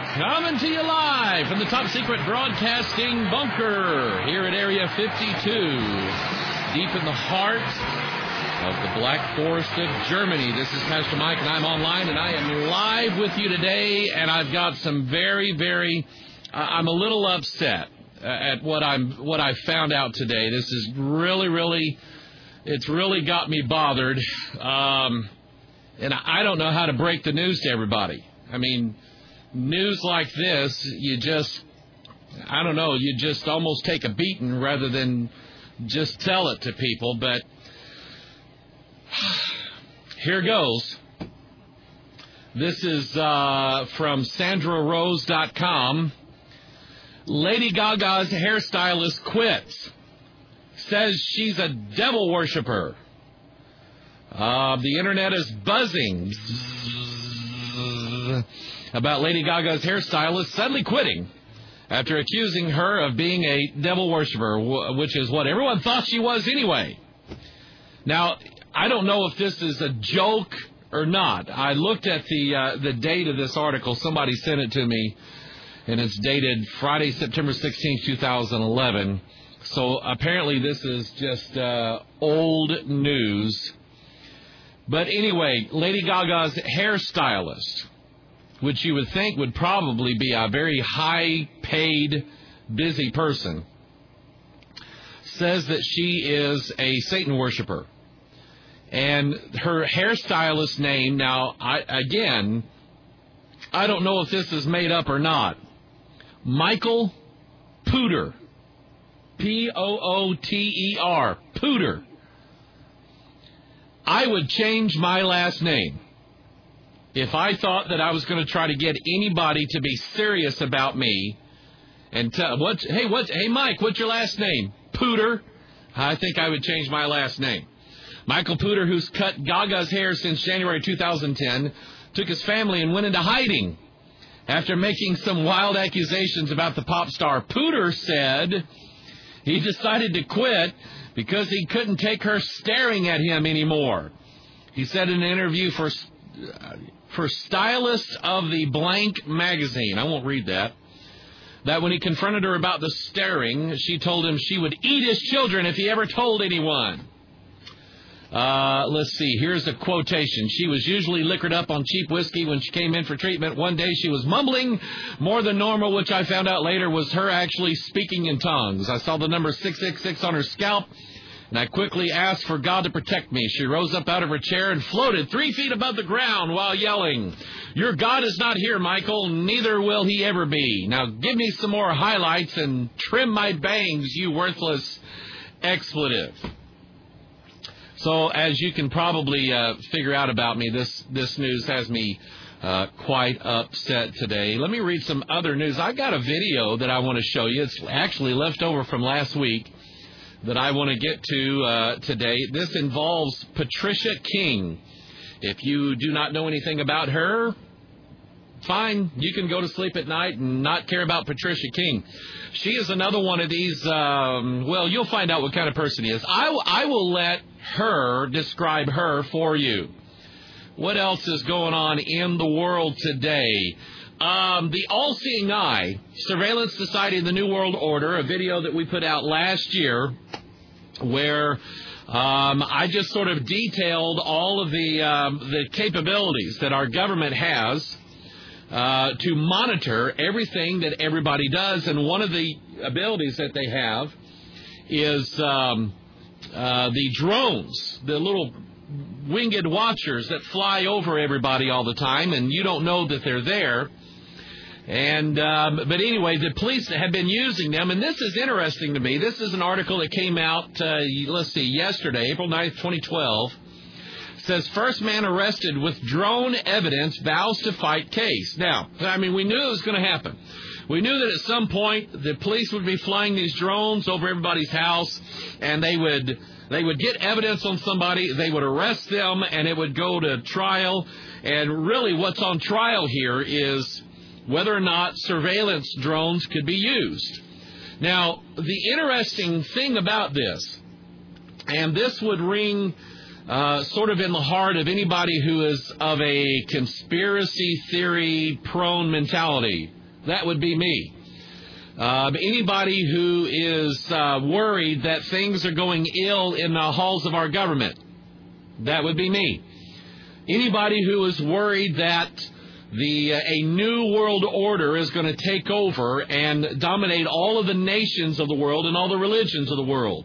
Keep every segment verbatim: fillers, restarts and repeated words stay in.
Coming to you live from the top secret broadcasting bunker here at Area fifty-two, deep in the heart of the Black Forest of Germany. This is Pastor Mike, and I'm online, and I am live with you today, and I've got some very, very, uh, I'm a little upset uh, at what I'm, what I found out today. This is really, really, it's really got me bothered, um, and I don't know how to break the news to everybody. I mean, news like this, you just, I don't know, you just almost take a beating rather than just tell it to people, but here goes. This is uh, from Sandra Rose dot com. Lady Gaga's hairstylist quits. Says she's a devil worshiper. Uh, the internet is buzzing about Lady Gaga's hairstylist suddenly quitting after accusing her of being a devil worshiper, which is what everyone thought she was anyway. Now, I don't know if this is a joke or not. I looked at the uh, the date of this article. Somebody sent it to me, and it's dated Friday, September sixteenth, twenty eleven. So apparently this is just uh, old news. But anyway, Lady Gaga's hairstylist, which you would think would probably be a very high-paid, busy person, says that she is a Satan worshiper. And her hairstylist name, now, I, again, I don't know if this is made up or not. Michael Pooter. P O O T E R. Pooter. I would change my last name if I thought that I was going to try to get anybody to be serious about me and tell, what, hey, what, hey, Mike, what's your last name? Pooter. I think I would change my last name. Michael Pooter, who's cut Gaga's hair since January two thousand ten, took his family and went into hiding after making some wild accusations about the pop star. Pooter said he decided to quit because he couldn't take her staring at him anymore. He said in an interview for for Stylist of the Blank magazine, I won't read that, that when he confronted her about the staring, she told him she would eat his children if he ever told anyone. Uh, let's see, here's a quotation. She was usually liquored up on cheap whiskey when she came in for treatment. One day she was mumbling more than normal, which I found out later was her actually speaking in tongues. I saw the number six six six on her scalp, and I quickly asked for God to protect me. She rose up out of her chair and floated three feet above the ground while yelling, "Your God is not here, Michael, neither will he ever be. Now give me some more highlights and trim my bangs, you worthless expletive." So as you can probably uh, figure out about me, this, this news has me uh, quite upset today. Let me read some other news. I got a video that I want to show you. It's actually left over from last week that I want to get to uh, today. This involves Patricia King. If you do not know anything about her, fine. You can go to sleep at night and not care about Patricia King. She is another one of these, um, well, you'll find out what kind of person he is. I, w- I will let her describe her for you. What else is going on in the world today? Um, the All-Seeing Eye, Surveillance Society of the New World Order, a video that we put out last year where um, I just sort of detailed all of the, um, the capabilities that our government has Uh, to monitor everything that everybody does. And one of the abilities that they have is um, uh, the drones, the little winged watchers that fly over everybody all the time, and you don't know that they're there. And um, but anyway, the police have been using them, and this is interesting to me. This is an article that came out, uh, let's see, yesterday, April ninth, twenty twelve. Says first man arrested with drone evidence vows to fight case. Now, I mean, we knew it was going to happen. We knew that at some point the police would be flying these drones over everybody's house, and they would they would get evidence on somebody, they would arrest them, and it would go to trial. And really what's on trial here is whether or not surveillance drones could be used. Now, the interesting thing about this, and this would ring Uh, sort of in the heart of anybody who is of a conspiracy theory prone mentality. That would be me. Uh, anybody who is uh, worried that things are going ill in the halls of our government, that would be me. Anybody who is worried that the uh, a new world order is going to take over and dominate all of the nations of the world and all the religions of the world,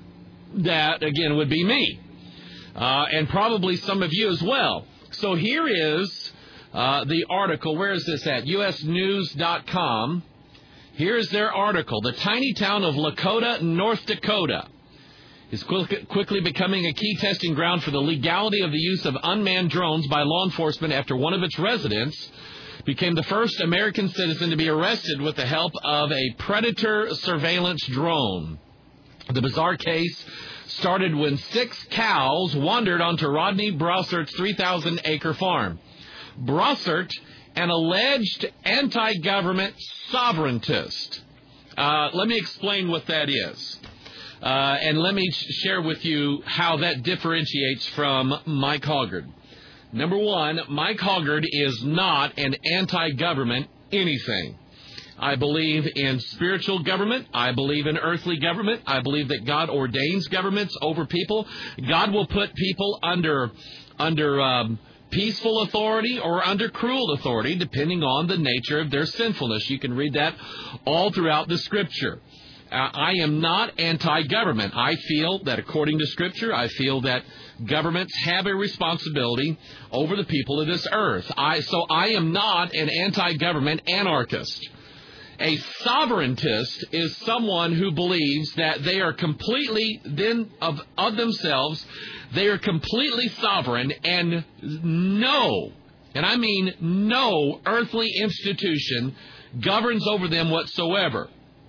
that, again, would be me. Uh, and probably some of you as well. So here is uh, the article. Where is this at? U S news dot com. Here's their article. The tiny town of Lakota, North Dakota, is quick, quickly becoming a key testing ground for the legality of the use of unmanned drones by law enforcement after one of its residents became the first American citizen to be arrested with the help of a Predator surveillance drone. The bizarre case started when six cows wandered onto Rodney Brossert's three thousand acre farm. Brossert, an alleged anti-government sovereigntist. Uh, let me explain what that is. Uh, and let me share with you how that differentiates from Mike Hoggard. Number one, Mike Hoggard is not an anti-government anything. I believe in spiritual government. I believe in earthly government. I believe that God ordains governments over people. God will put people under under um, peaceful authority or under cruel authority, depending on the nature of their sinfulness. You can read that all throughout the Scripture. Uh, I am not anti-government. I feel that according to Scripture, I feel that governments have a responsibility over the people of this earth. I so I am not an anti-government anarchist. A sovereigntist is someone who believes that they are completely, then of, of themselves, they are completely sovereign and no, and I mean no earthly institution governs over them whatsoever.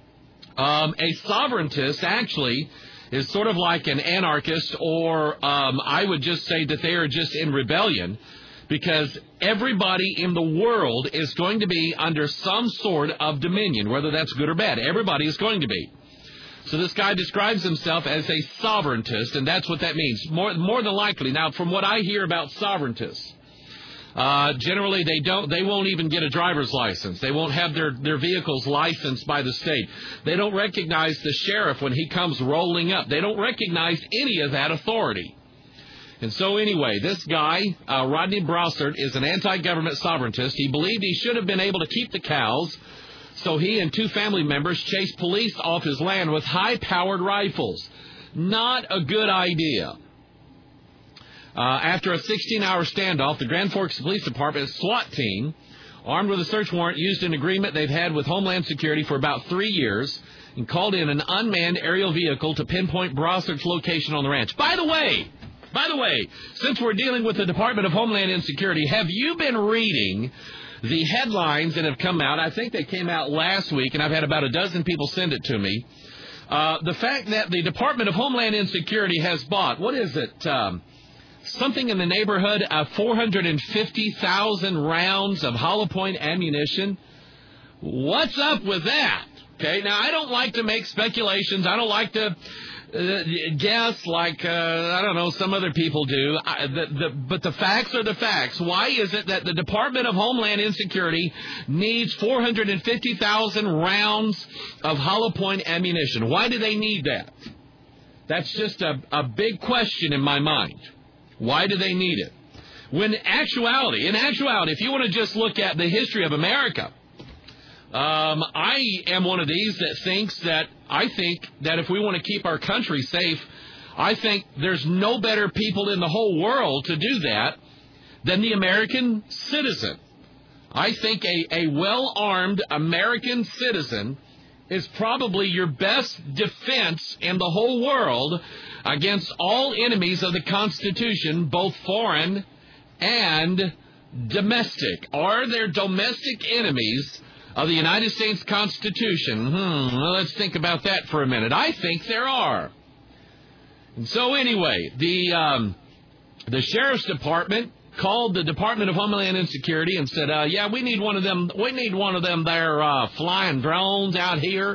Um, a sovereigntist actually is sort of like an anarchist, or um, I would just say that they are just in rebellion, because everybody in the world is going to be under some sort of dominion, whether that's good or bad. Everybody is going to be. So this guy describes himself as a sovereigntist, and that's what that means. More, more than likely. Now, from what I hear about sovereigntists, uh, generally they don't, they won't even get a driver's license. They won't have their, their vehicles licensed by the state. They don't recognize the sheriff when he comes rolling up. They don't recognize any of that authority. And so anyway, this guy, uh, Rodney Brossert, is an anti-government sovereigntist. He believed he should have been able to keep the cows, so he and two family members chased police off his land with high-powered rifles. Not a good idea. Uh, after a sixteen-hour standoff, the Grand Forks Police Department's SWAT team, armed with a search warrant, used an agreement they've had with Homeland Security for about three years and called in an unmanned aerial vehicle to pinpoint Brossert's location on the ranch. By the way... By the way, since we're dealing with the Department of Homeland Insecurity, have you been reading the headlines that have come out? I think they came out last week, and I've had about a dozen people send it to me. Uh, the fact that the Department of Homeland Insecurity has bought, what is it, um, something in the neighborhood of four hundred fifty thousand rounds of hollow point ammunition? What's up with that? Okay, now I don't like to make speculations. I don't like to... Uh, guess like, uh, I don't know, some other people do, I, the, the, but the facts are the facts. Why is it that the Department of Homeland Insecurity needs four hundred fifty thousand rounds of hollow point ammunition? Why do they need that? That's just a, a big question in my mind. Why do they need it? When actuality, in actuality, if you want to just look at the history of America, Um, I am one of these that thinks that I think that if we want to keep our country safe, I think there's no better people in the whole world to do that than the American citizen. I think a, a well-armed American citizen is probably your best defense in the whole world against all enemies of the Constitution, both foreign and domestic. Are there domestic enemies of the United States Constitution? Hmm, well, let's think about that for a minute. I think there are. And so anyway, the um, the Sheriff's Department called the Department of Homeland Insecurity and said, uh, yeah, we need one of them, we need one of them there uh, flying drones out here.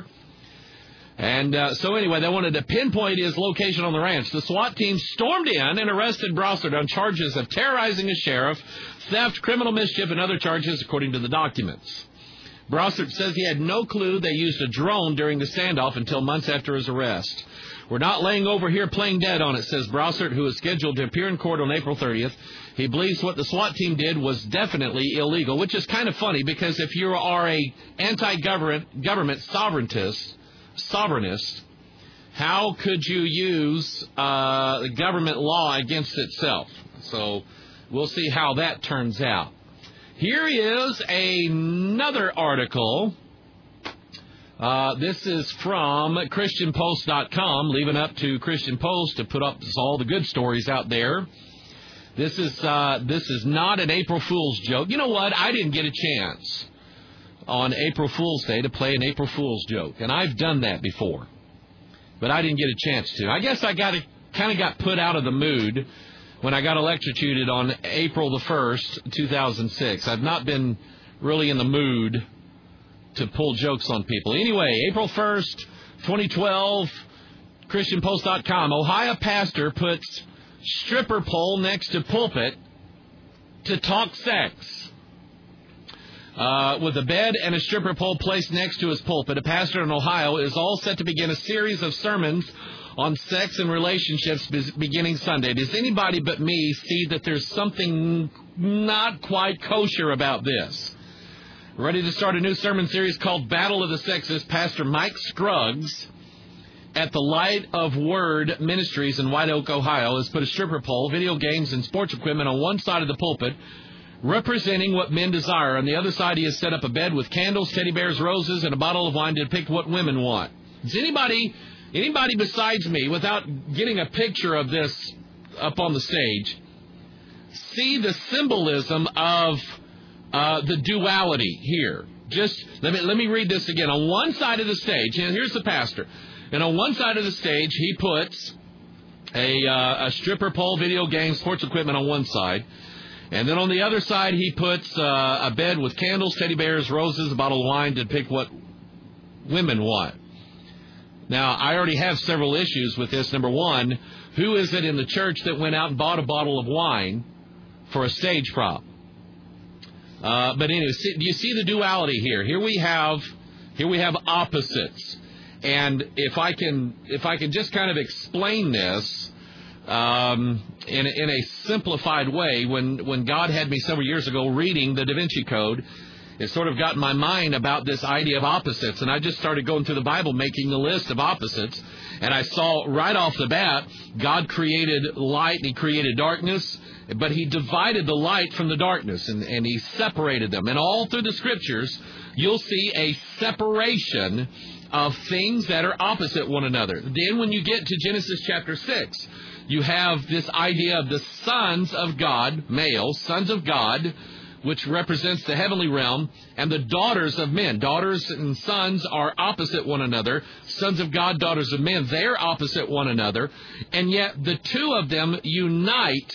And uh, so anyway, they wanted to pinpoint his location on the ranch. The SWAT team stormed in and arrested Brossert on charges of terrorizing a sheriff, theft, criminal mischief, and other charges, according to the documents. Brossart says he had no clue they used a drone during the standoff until months after his arrest. We're not laying over here playing dead on it, says Brossart, who is scheduled to appear in court on April thirtieth. He believes what the SWAT team did was definitely illegal, which is kind of funny because if you are a anti-government government sovereigntist, sovereignist, how could you use uh, government law against itself? So we'll see how that turns out. Here is another article. Uh, this is from Christian Post dot com, leaving up to Christian Post to put up all the good stories out there. This is uh, this is not an April Fool's joke. You know what? I didn't get a chance on April Fool's Day to play an April Fool's joke, and I've done that before, but I didn't get a chance to. I guess I got kind of got put out of the mood when I got electrocuted on April the first, two thousand six. I've not been really in the mood to pull jokes on people. Anyway, April first, twenty twelve, Christian Post dot com. Ohio pastor puts stripper pole next to pulpit to talk sex. Uh, with a bed and a stripper pole placed next to his pulpit, a pastor in Ohio is all set to begin a series of sermons on sex and relationships beginning Sunday. Does anybody but me see that there's something not quite kosher about this? Ready to start a new sermon series called Battle of the Sexes, Pastor Mike Scruggs at the Light of Word Ministries in White Oak, Ohio, has put a stripper pole, video games, and sports equipment on one side of the pulpit, representing what men desire. On the other side, he has set up a bed with candles, teddy bears, roses, and a bottle of wine to depict what women want. Does anybody... Anybody besides me, without getting a picture of this up on the stage, see the symbolism of uh, the duality here? Just let me let me read this again. On one side of the stage, and here's the pastor, and on one side of the stage he puts a, uh, a stripper pole, video game, sports equipment on one side, and then on the other side he puts uh, a bed with candles, teddy bears, roses, a bottle of wine to depict what women want. Now, I already have several issues with this. Number one, who is it in the church that went out and bought a bottle of wine for a stage prop? Uh, but anyway, see, do you see the duality here? Here we have, here we have opposites. And if I can, if I can just kind of explain this um, in, in a simplified way, when when God had me several years ago reading the Da Vinci Code, it sort of got in my mind about this idea of opposites, and I just started going through the Bible, making the list of opposites, and I saw right off the bat, God created light and He created darkness, but He divided the light from the darkness, and, and He separated them. And all through the Scriptures, you'll see a separation of things that are opposite one another. Then when you get to Genesis chapter six, you have this idea of the sons of God, male, sons of God, which represents the heavenly realm, and the daughters of men. Daughters and sons are opposite one another. Sons of God, daughters of men, they're opposite one another. And yet the two of them unite.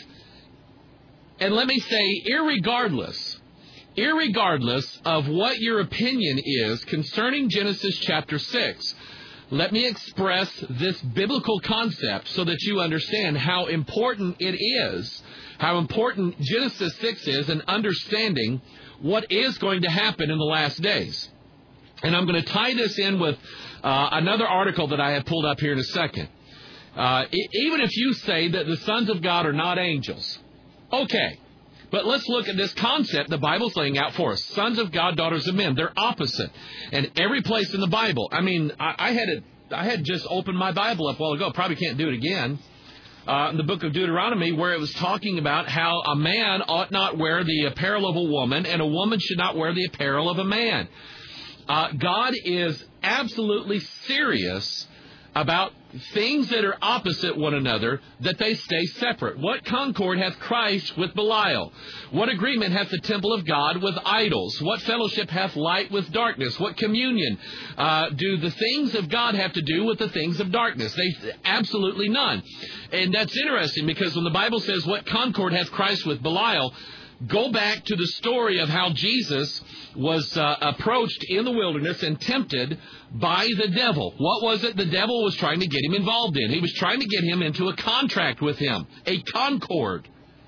And let me say, irregardless, irregardless of what your opinion is concerning Genesis chapter six, let me express this biblical concept so that you understand how important it is, how important Genesis six is in understanding what is going to happen in the last days. And I'm going to tie this in with uh, another article that I have pulled up here in a second. Uh, even if you say that the sons of God are not angels, okay, but let's look at this concept the Bible's laying out for us. Sons of God, daughters of men, they're opposite. And every place in the Bible, I mean, I, I had it, I had just opened my Bible up a while ago, probably can't do it again. Uh, in the book of Deuteronomy, where it was talking about how a man ought not wear the apparel of a woman, and a woman should not wear the apparel of a man. Uh, God is absolutely serious about things that are opposite one another, that they stay separate. What concord hath Christ with Belial? What agreement hath the temple of God with idols? What fellowship hath light with darkness? What communion uh, do the things of God have to do with the things of darkness? They absolutely none. And that's interesting, because when the Bible says, what concord hath Christ with Belial, go back to the story of how Jesus was uh, approached in the wilderness and tempted by the devil. What was it the devil was trying to get him involved in? He was trying to get him into a contract with him, a concord.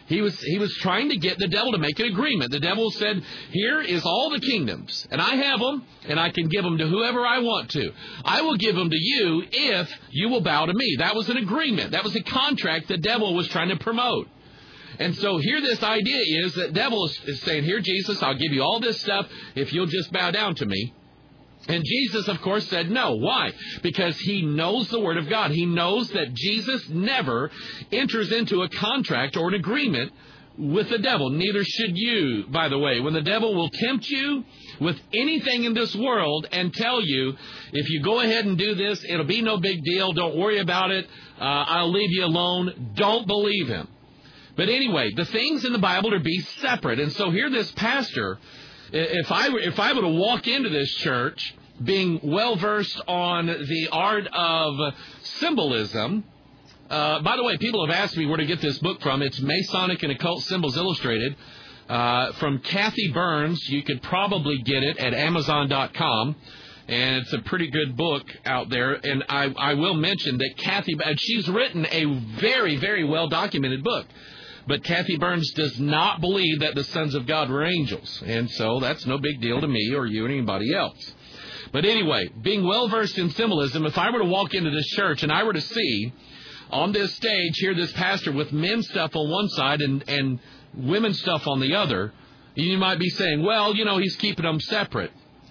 He was he was trying to get the devil to make an agreement. The devil said, here is all the kingdoms, and I have them, and I can give them to whoever I want to. I will give them to you if you will bow to me. That was an agreement. That was a contract the devil was trying to promote. And so here this idea is that the devil is, is saying, here, Jesus, I'll give you all this stuff if you'll just bow down to me. And Jesus, of course, said no. Why? Because he knows the Word of God. He knows that Jesus never enters into a contract or an agreement with the devil. Neither should you, by the way. When the devil will tempt you with anything in this world and tell you, if you go ahead and do this, it'll be no big deal. Don't worry about it. Uh, I'll leave you alone. Don't believe him. But anyway, the things in the Bible are to be separate. And so here this pastor, If I were, if I were to walk into this church being well-versed on the art of symbolism, uh, by the way, people have asked me where to get this book from. It's Masonic and Occult Symbols Illustrated uh, from Kathy Burns. You could probably get it at Amazon dot com, and it's a pretty good book out there. And I, I will mention that Kathy, she's written a very, very well-documented book. But Kathy Burns does not believe that the sons of God were angels. And so that's no big deal to me or you or anybody else. But anyway, being well-versed in symbolism, if I were to walk into this church and I were to see on this stage here this pastor with men's stuff on one side and, and women's stuff on the other, you might be saying, well, you know, he's keeping them separate.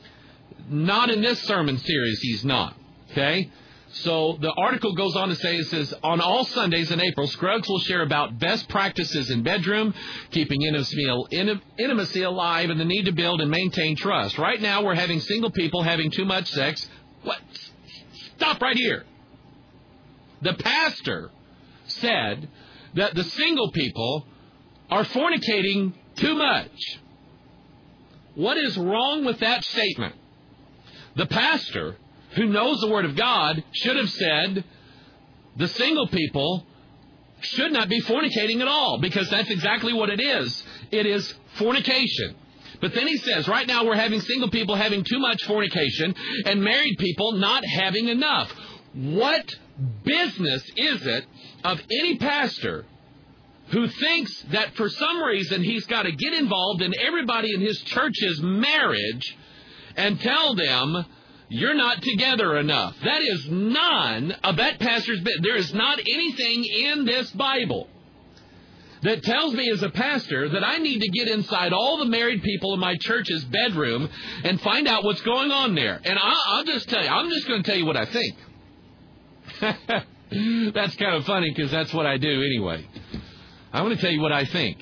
Not in this sermon series, he's not. Okay? So the article goes on to say, it says, on all Sundays in April, Scruggs will share about best practices in bedroom, keeping intimacy alive, and the need to build and maintain trust. Right now, we're having single people having too much sex. What? Stop right here. The pastor said that the single people are fornicating too much. What is wrong with that statement? The pastor, who knows the Word of God, should have said the single people should not be fornicating at all, because that's exactly what it is. It is fornication. But then he says, right now we're having single people having too much fornication and married people not having enough. What business is it of any pastor who thinks that for some reason he's got to get involved in everybody in his church's marriage and tell them, you're not together enough? That is none of that pastor's business. There is not anything in this Bible that tells me as a pastor that I need to get inside all the married people in my church's bedroom and find out what's going on there. And I'll, I'll just tell you, I'm just going to tell you what I think. That's kind of funny because that's what I do anyway. I want to tell you what I think.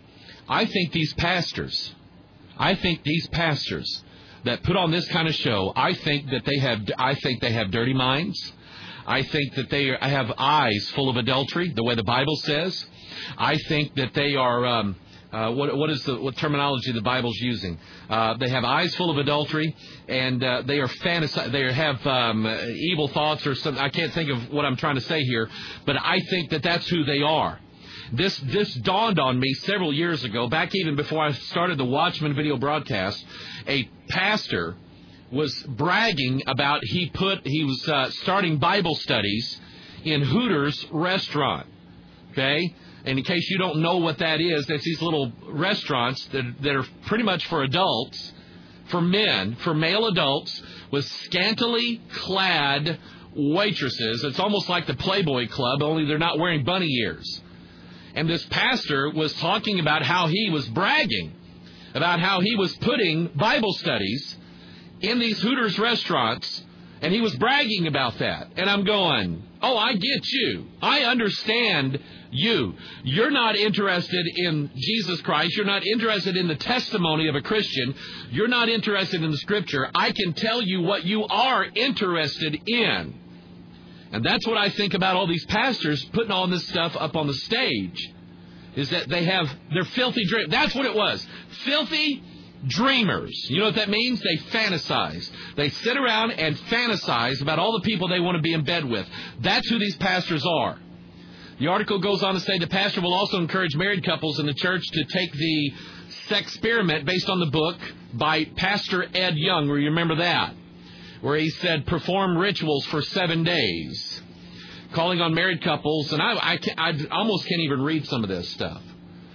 I think these pastors, I think these pastors that put on this kind of show, I think that they have, I think they have dirty minds. I think that they have eyes full of adultery, the way the Bible says. I think that they are, um, uh, what, what is the what terminology the Bible's using? Uh, they have eyes full of adultery, and uh, they are fantasy. They have um, evil thoughts or something. I can't think of what I'm trying to say here, but I think that that's who they are. This this dawned on me several years ago, back even before I started the Watchman video broadcast. A pastor was bragging about he put he was uh, starting Bible studies in Hooters restaurant. Okay, and in case you don't know what that is, that's these little restaurants that that are pretty much for adults, for men, for male adults, with scantily clad waitresses. It's almost like the Playboy Club, only they're not wearing bunny ears. And this pastor was talking about how he was bragging about how he was putting Bible studies in these Hooters restaurants, and he was bragging about that. And I'm going, oh, I get you. I understand you. You're not interested in Jesus Christ. You're not interested in the testimony of a Christian. You're not interested in the Scripture. I can tell you what you are interested in. And that's what I think about all these pastors putting all this stuff up on the stage, is that they have, they're filthy dreamers. That's what it was. Filthy dreamers. You know what that means? They fantasize. They sit around and fantasize about all the people they want to be in bed with. That's who these pastors are. The article goes on to say the pastor will also encourage married couples in the church to take the Sexperiment based on the book by Pastor Ed Young. You remember that? Where he said, perform rituals for seven days, calling on married couples. And I, I, can, I almost can't even read some of this stuff.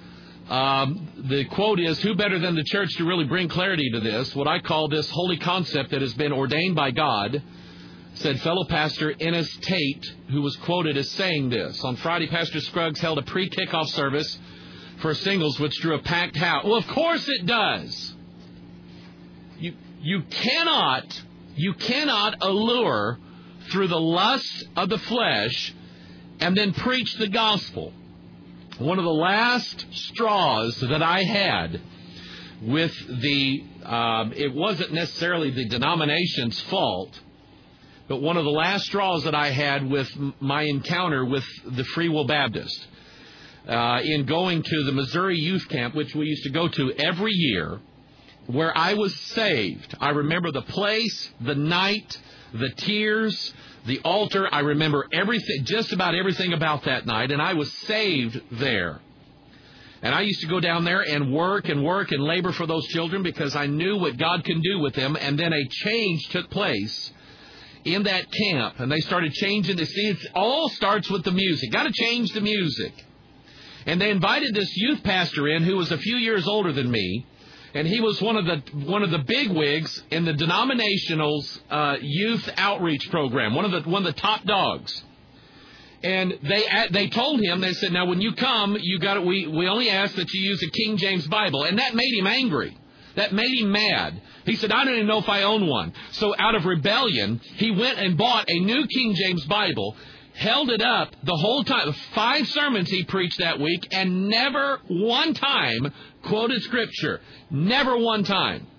Um, the quote is, who better than the church to really bring clarity to this, what I call this holy concept that has been ordained by God, said fellow pastor Ennis Tate, who was quoted as saying this. On Friday, Pastor Scruggs held a pre-kickoff service for singles, which drew a packed house. Well, of course it does. You, you cannot, you cannot allure through the lusts of the flesh and then preach the gospel. One of the last straws that I had with the, um, it wasn't necessarily the denomination's fault, but one of the last straws that I had with my encounter with the Free Will Baptist, uh, in going to the Missouri Youth Camp, which we used to go to every year, where I was saved. I remember the place, the night, the tears, the altar. I remember everything, just about everything about that night, and I was saved there. And I used to go down there and work and work and labor for those children because I knew what God can do with them. And then a change took place in that camp, and they started changing the scenes. It all starts with the music. Got to change the music. And they invited this youth pastor in who was a few years older than me, and he was one of the one of the big wigs in the denominational's uh, youth outreach program, one of the one of the top dogs. And they they told him, they said, now when you come, you got we we only ask that you use a King James Bible, and that made him angry. That made him mad. He said, I don't even know if I own one. So out of rebellion, he went and bought a new King James Bible, held it up the whole time. Five sermons he preached that week, and never one time quoted Scripture. Never one time.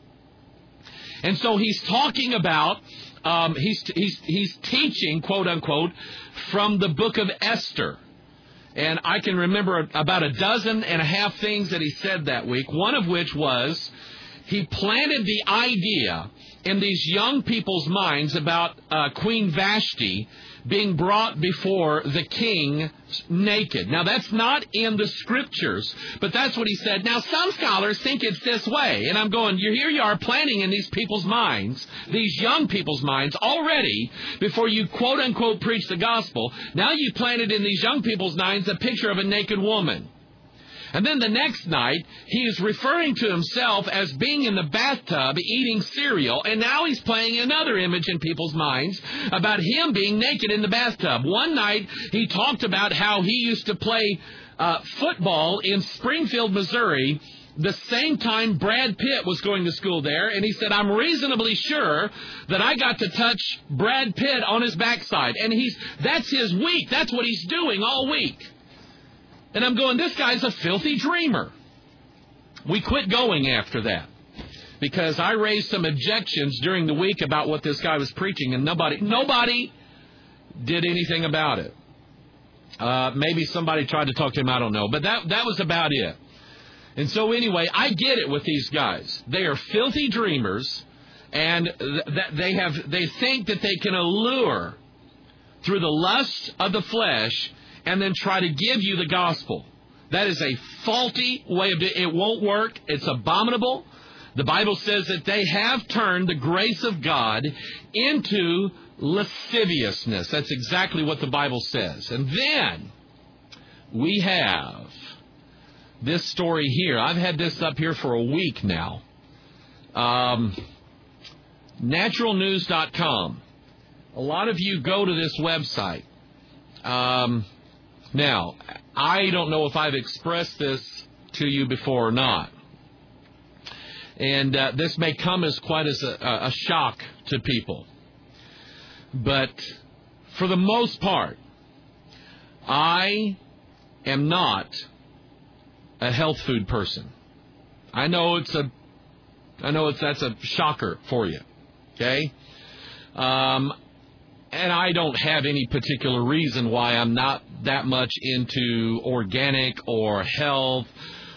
And so he's talking about, um, he's, he's, he's teaching, quote unquote, from the book of Esther. And I can remember about a dozen and a half things that he said that week, one of which was he planted the idea in these young people's minds about uh, Queen Vashti being brought before the king naked. Now, that's not in the Scriptures, but that's what he said. Now, some scholars think it's this way, and I'm going, you here you are planting in these people's minds, these young people's minds, already, before you quote-unquote preach the gospel, now you planted in these young people's minds a picture of a naked woman. And then the next night, he is referring to himself as being in the bathtub eating cereal, and now he's playing another image in people's minds about him being naked in the bathtub. One night, he talked about how he used to play uh, football in Springfield, Missouri, the same time Brad Pitt was going to school there, and he said, I'm reasonably sure that I got to touch Brad Pitt on his backside. And he's that's his week. That's what he's doing all week. And I'm going, this guy's a filthy dreamer. We quit going after that because I raised some objections during the week about what this guy was preaching, and nobody nobody did anything about it. Uh, maybe somebody tried to talk to him, I don't know. But that that was about it. And so anyway, I get it with these guys. They are filthy dreamers, and th- they have they think that they can allure through the lusts of the flesh and then try to give you the gospel. That is a faulty way of doing it. It won't work. It's abominable. The Bible says that they have turned the grace of God into lasciviousness. That's exactly what the Bible says. And then we have this story here. I've had this up here for a week now. Um, natural news dot com. A lot of you go to this website. Um... Now, I don't know if I've expressed this to you before or not. And uh, this may come as quite as a, a shock to people. But for the most part, I am not a health food person. I know it's a, I know it's that's a shocker for you. Okay? Um, and I don't have any particular reason why I'm not that much into organic or health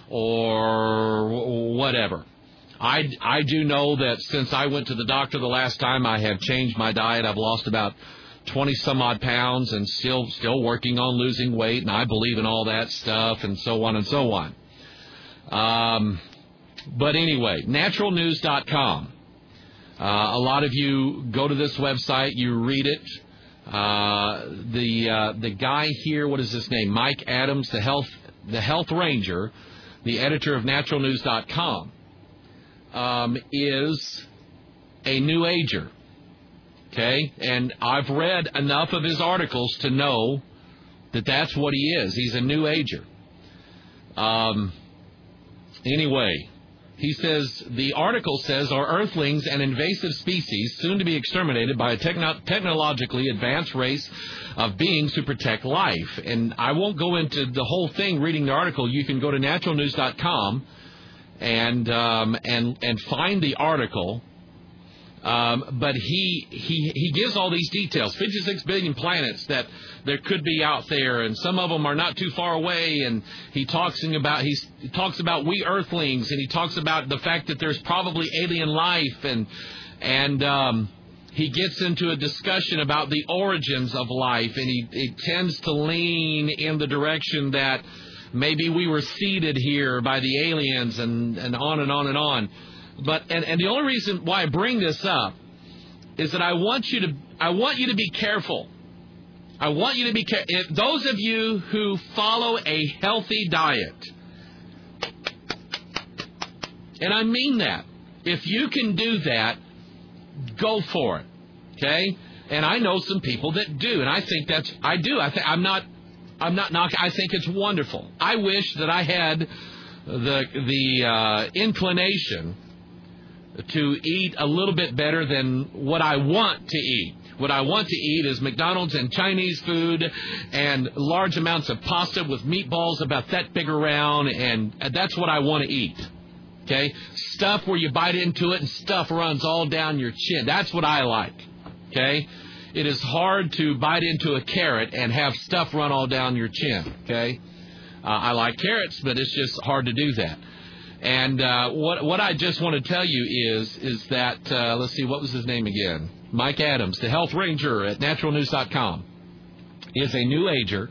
or whatever. I, I do know that since I went to the doctor the last time, I have changed my diet. I've lost about twenty some odd pounds and still still working on losing weight, and I believe in all that stuff and so on and so on. Um, but anyway, natural news dot com. Uh, a lot of you go to this website, you read it. Uh, the uh, the guy here, what is his name? Mike Adams, the health the health ranger, the editor of natural news dot com, um, is a New Ager. Okay? And I've read enough of his articles to know that that's what he is. He's a New Ager. Um, anyway, he says, the article says, are Earthlings an invasive species soon to be exterminated by a techno- technologically advanced race of beings who protect life? And I won't go into the whole thing reading the article. You can go to natural news dot com and um, and and find the article. Um, but he, he he gives all these details, fifty-six billion planets that there could be out there, and some of them are not too far away. And he talks about he's, he talks about we Earthlings, and he talks about the fact that there's probably alien life, and and um, he gets into a discussion about the origins of life, and he, he tends to lean in the direction that maybe we were seeded here by the aliens, and, and on and on and on. But and, and the only reason why I bring this up is that I want you to I want you to be careful. I want you to be careful. If those of you who follow a healthy diet, and I mean that, if you can do that, go for it. Okay? And I know some people that do, and I think that's I do. I think I'm not I'm not knocking. I think it's wonderful. I wish that I had the the uh, inclination to eat a little bit better than what I want to eat. What I want to eat is McDonald's and Chinese food and large amounts of pasta with meatballs about that big around, and that's what I want to eat. Okay? Stuff where you bite into it and stuff runs all down your chin. That's what I like. Okay? It is hard to bite into a carrot and have stuff run all down your chin. Okay? Uh, I like carrots, but it's just hard to do that. And uh, what what I just want to tell you is is that, uh, let's see, what was his name again? Mike Adams, the Health Ranger at natural news dot com, is a New Ager.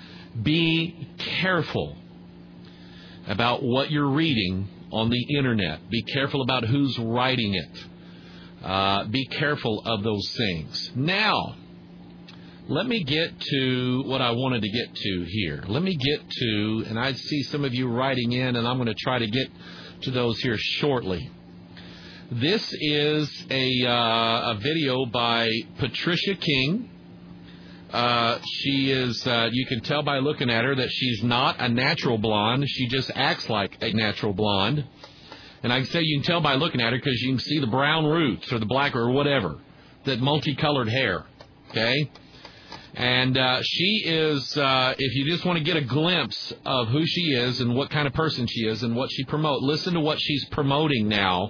Be careful about what you're reading on the Internet. Be careful about who's writing it. Uh, be careful of those things. Now, let me get to what I wanted to get to here. Let me get to, and I see some of you writing in, and I'm going to try to get to those here shortly. This is a, uh, a video by Patricia King. Uh, she is, uh, you can tell by looking at her that she's not a natural blonde. She just acts like a natural blonde. And I can say you can tell by looking at her because you can see the brown roots or the black or whatever, that multicolored hair. Okay? And uh, she is, uh, if you just want to get a glimpse of who she is and what kind of person she is and what she promotes, listen to what she's promoting now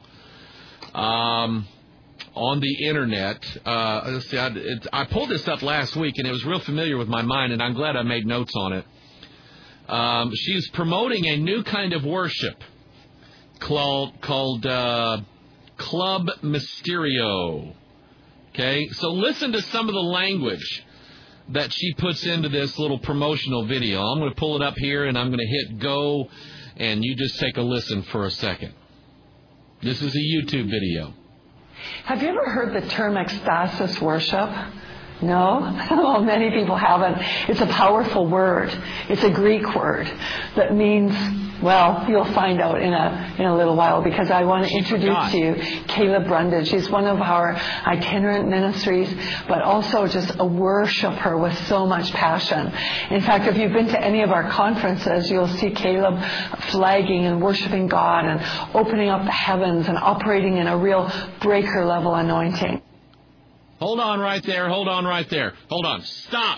um, on the Internet. Uh, let's see, I, it, I pulled this up last week, and it was real familiar with my mind, and I'm glad I made notes on it. Um, she's promoting a new kind of worship called, called uh, Club Mysterio. Okay, so listen to some of the language that she puts into this little promotional video. I'm going to pull it up here, and I'm going to hit go, and you just take a listen for a second. This is a YouTube video. Have you ever heard the term ecstasis worship? No? Well, many people haven't. It's a powerful word. It's a Greek word that means, well, you'll find out in a in a little while, because I want to introduce to you Caleb Brundage. She's one of our itinerant ministries, but also just a worshiper with so much passion. In fact, if you've been to any of our conferences, you'll see Caleb flagging and worshiping God and opening up the heavens and operating in a real breaker level anointing. Hold on right there. Hold on right there. Hold on. Stop.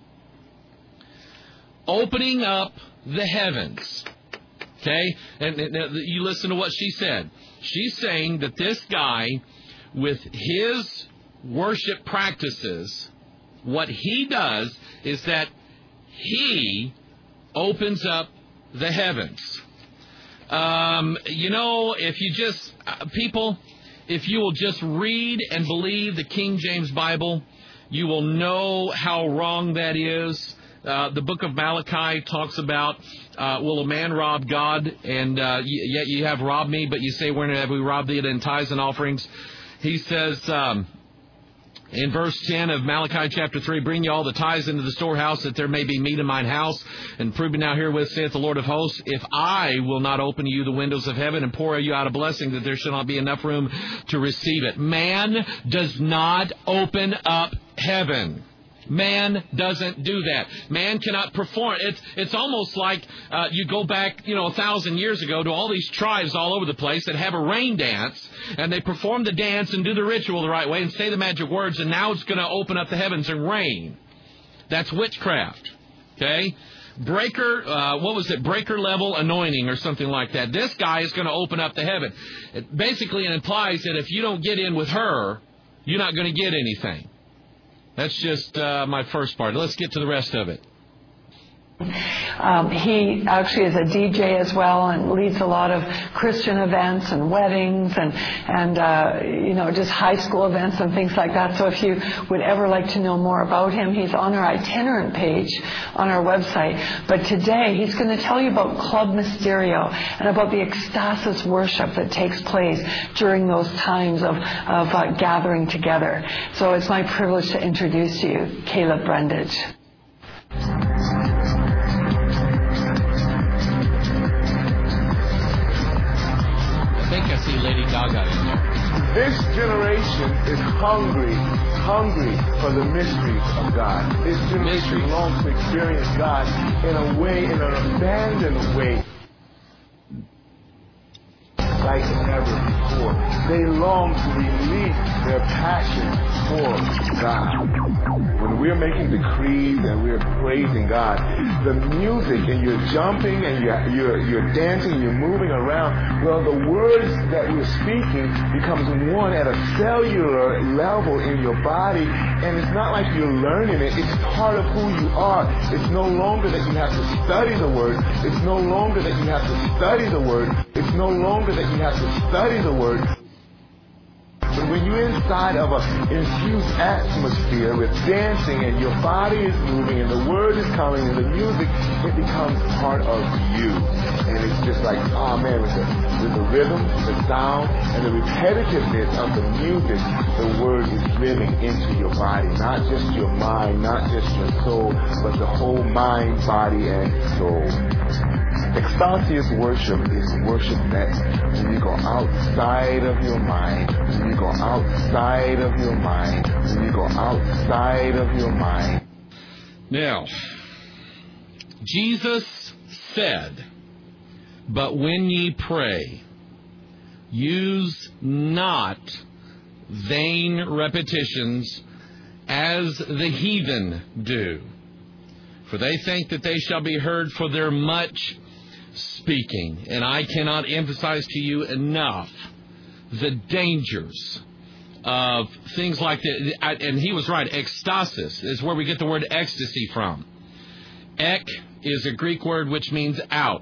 Opening up the heavens. Okay? And, and, and you listen to what she said. She's saying that this guy, with his worship practices, what he does is that he opens up the heavens. Um, you know, if you just, uh, people... If you will just read and believe the King James Bible, you will know how wrong that is. Uh, the book of Malachi talks about, uh, will a man rob God? And uh, yet you have robbed me, but you say, where have we robbed thee in tithes and offerings? He says, um, In verse ten of Malachi chapter three, bring ye all the tithes into the storehouse, that there may be meat in mine house. And prove me now herewith, saith the Lord of hosts, if I will not open to you the windows of heaven and pour you out a blessing, that there shall not be enough room to receive it. Man does not open up heaven. Man doesn't do that. Man cannot perform. It's it's almost like uh, you go back, you know, a thousand years ago to all these tribes all over the place that have a rain dance, and they perform the dance and do the ritual the right way and say the magic words, and now it's going to open up the heavens and rain. That's witchcraft. Okay? Breaker, uh, what was it? Breaker level anointing or something like that. This guy is going to open up the heaven. It basically it implies that if you don't get in with her, you're not going to get anything. That's just uh, my first part. Let's get to the rest of it. Um, he actually is a D J as well and leads a lot of Christian events and weddings and, and uh, you know, just high school events and things like that. So if you would ever like to know more about him, he's on our itinerant page on our website. But today he's going to tell you about Club Mysterio and about the ecstasis worship that takes place during those times of, of uh, gathering together. So it's my privilege to introduce to you Caleb Brundage. I think I see Lady Gaga in there. This generation is hungry, hungry for the mysteries of God. This generation Mysteries. longs to experience God in a way, in an abandoned way, like never before. They long to release their passion for God. When we're making decrees and we're praising God, the music and you're jumping and you're, you're, you're dancing and you're moving around, well, the words that we're speaking becomes one at a cellular level in your body, and it's not like you're learning it. It's part of who you are. It's no longer that you have to study the Word. It's no longer that you have to study the Word. It's no longer that you have to study the Word. But when you're inside of an infused atmosphere with dancing and your body is moving and the Word is coming and the music, it becomes part of you. And it's just like, oh man, with the, with the rhythm, the sound, and the repetitiveness of the music, the Word is living into your body. Not just your mind, not just your soul, but the whole mind, body, and soul. Ecstasias worship is worship that when you go outside of your mind, when you go outside of your mind, when you go outside of your mind. Now, Jesus said, but when ye pray, use not vain repetitions as the heathen do, for they think that they shall be heard for their much speaking. And I cannot emphasize to you enough the dangers of things like that. And he was right. Ecstasis is where we get the word ecstasy from. Ek is a Greek word which means out.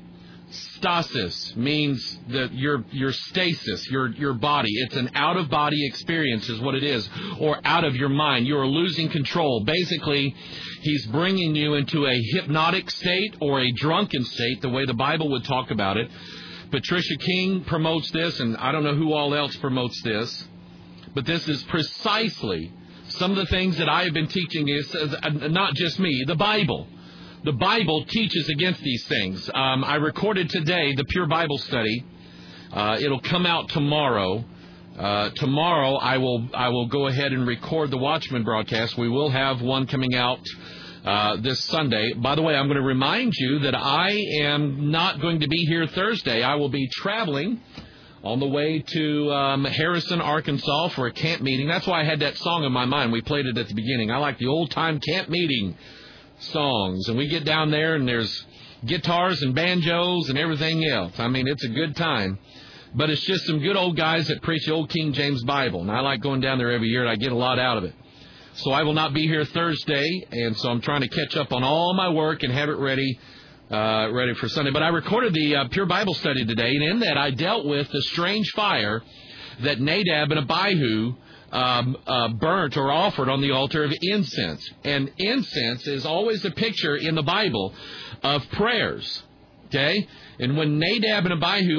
Stasis means that your your stasis, your your body. It's an out of body experience is what it is, or out of your mind. You are losing control. Basically, he's bringing you into a hypnotic state or a drunken state, the way the Bible would talk about it. Patricia King promotes this, and I don't know who all else promotes this, but this is precisely some of the things that I have been teaching. Is not just me, the Bible. The Bible teaches against these things. Um, I recorded today the Pure Bible Study. Uh, it'll come out tomorrow. Uh, tomorrow I will I will go ahead and record the Watchman broadcast. We will have one coming out uh, this Sunday. By the way, I'm going to remind you that I am not going to be here Thursday. I will be traveling on the way to um, Harrison, Arkansas for a camp meeting. That's why I had that song in my mind. We played it at the beginning. I like the old-time camp meeting songs, and we get down there and there's guitars and banjos and everything else. I mean, it's a good time, but it's just some good old guys that preach the old King James Bible, and I like going down there every year, and I get a lot out of it. So I will not be here Thursday, and so I'm trying to catch up on all my work and have it ready uh, ready for Sunday. But I recorded the uh, Pure Bible Study today, and in that I dealt with the strange fire that Nadab and Abihu Um, uh, burnt or offered on the altar of incense. And incense is always a picture in the Bible of prayers. Okay? And when Nadab and Abihu offer strange uh, fire on the altar on the altar of incense of the Lord,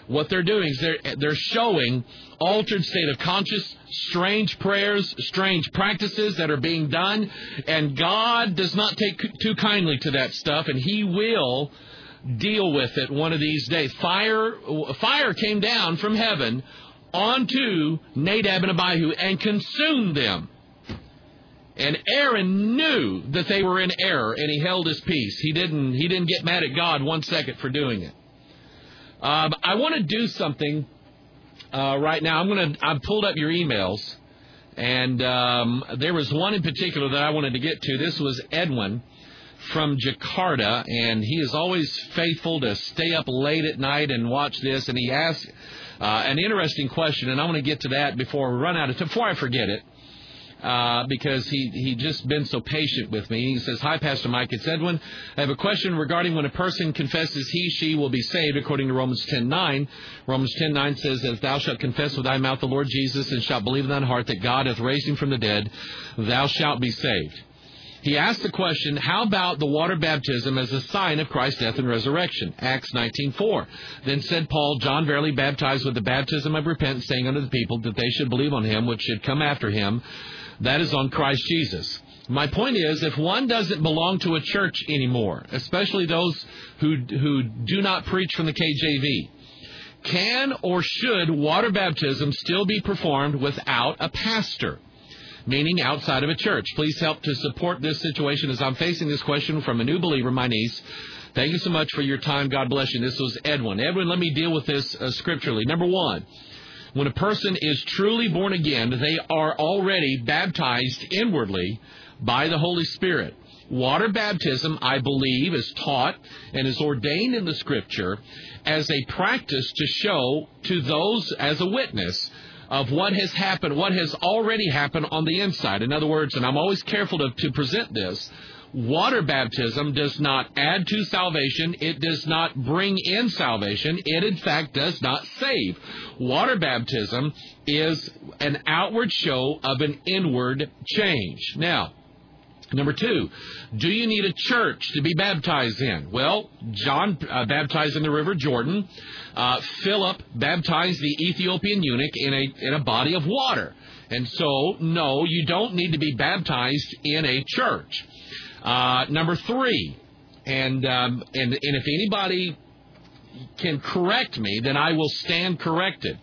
what they're doing is they're, they're showing altered state of conscience, strange prayers, strange practices that are being done, and God does not take too kindly to that stuff, and He will deal with it one of these days. Fire, fire came down from heaven onto Nadab and Abihu and consumed them. And Aaron knew that they were in error, and he held his peace. He didn't, he didn't get mad at God one second for doing it. Um, I want to do something uh, right now. I'm going to. I've pulled up your emails, and um, there was one in particular that I wanted to get to. This was Edwin from Jakarta, and he is always faithful to stay up late at night and watch this. And he asked uh, an interesting question, and I want to get to that before we run out of time. Before I forget it. Uh, because he, he just been so patient with me. He says, "Hi, Pastor Mike, it's Edwin. I have a question regarding when a person confesses he, she will be saved according to Romans ten nine. Romans ten nine says, if thou shalt confess with thy mouth the Lord Jesus and shalt believe in thine heart that God hath raised him from the dead, thou shalt be saved." He asked the question, how about the water baptism as a sign of Christ's death and resurrection? Acts nineteen four. Then said Paul, John verily baptized with the baptism of repentance, saying unto the people that they should believe on him which should come after him, that is on Christ Jesus. My point is, if one doesn't belong to a church anymore, especially those who who do not preach from the K J V, can or should water baptism still be performed without a pastor, meaning outside of a church? Please help to support this situation as I'm facing this question from a new believer, my niece. Thank you so much for your time. God bless you. This was Edwin. Edwin, let me deal with this uh, scripturally. Number one, when a person is truly born again, they are already baptized inwardly by the Holy Spirit. Water baptism, I believe, is taught and is ordained in the Scripture as a practice to show to those as a witness of what has happened, what has already happened on the inside. In other words, and I'm always careful to, to present this, water baptism does not add to salvation. It does not bring in salvation. It, in fact, does not save. Water baptism is an outward show of an inward change. Now, number two, do you need a church to be baptized in? Well, John uh, baptized in the River Jordan. Uh, Philip baptized the Ethiopian eunuch in a in a body of water. And so, no, you don't need to be baptized in a church. Uh, number three, and, um, and and if anybody can correct me, then I will stand corrected.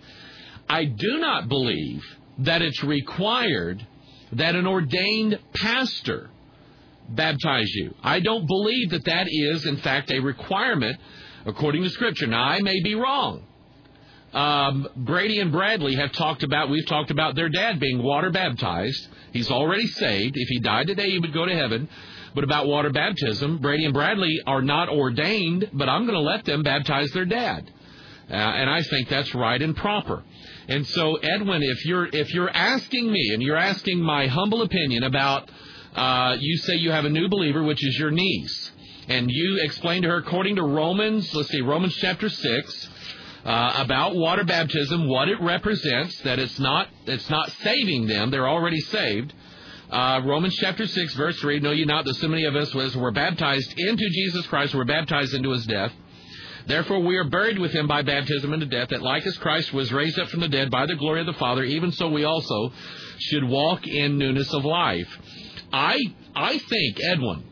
I do not believe that it's required that an ordained pastor baptize you. I don't believe that that is, in fact, a requirement according to Scripture. Now, I may be wrong. Um, Brady and Bradley have talked about, we've talked about their dad being water baptized. He's already saved. If he died today, he would go to heaven. But about water baptism, Brady and Bradley are not ordained, but I'm going to let them baptize their dad. Uh, and I think that's right and proper. And so, Edwin, if you're if you're asking me, and you're asking my humble opinion about, uh, you say you have a new believer, which is your niece, and you explain to her according to Romans, let's see, Romans chapter six, uh, about water baptism, what it represents, that it's not it's not saving them, they're already saved. Uh, Romans chapter six, verse three, know ye not that so many of us was, were baptized into Jesus Christ, were baptized into his death. Therefore we are buried with him by baptism into death, that like as Christ was raised up from the dead by the glory of the Father, even so we also should walk in newness of life. I I think, Edwin,